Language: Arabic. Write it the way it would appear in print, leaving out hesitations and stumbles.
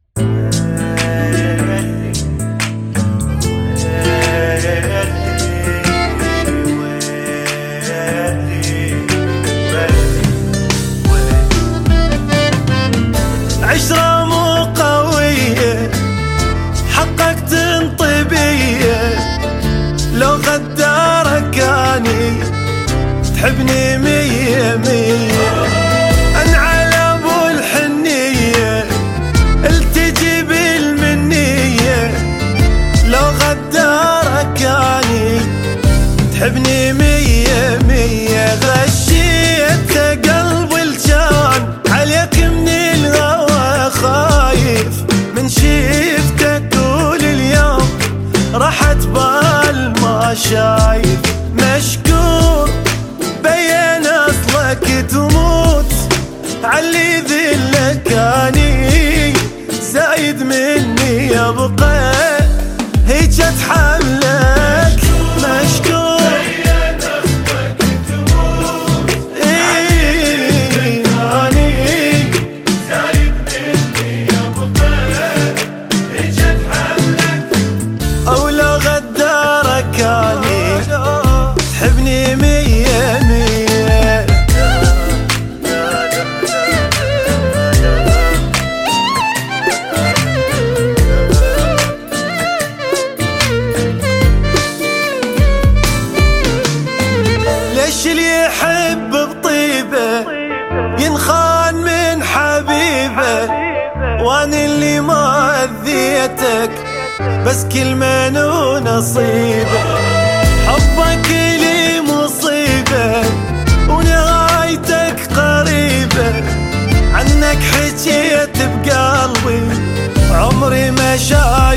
عشرة مو قوية حقك تنطبية، لو غدارك اني تحبني مية مية. انعل ابو الحنية التجي بالمنية، لو غدارك اني تحبني مية مية. غشيت قلب الجان عليك من الهوى خايف، من شفتك طول اليوم راحت بال ما شايف. مشكور بين اصلك تموت علي ذلك اني زايد مني يبقى هيك اتحملك. مشكور تحبني مية مية. ليش اللي يحب بطيبه ينخان من حبيبه، وانا اللي ما اذيتك بس كل من ونصيبه. حبك لي مصيبة ونهايتك قريبة، عنك حكيت بقلبي عمري ما شاف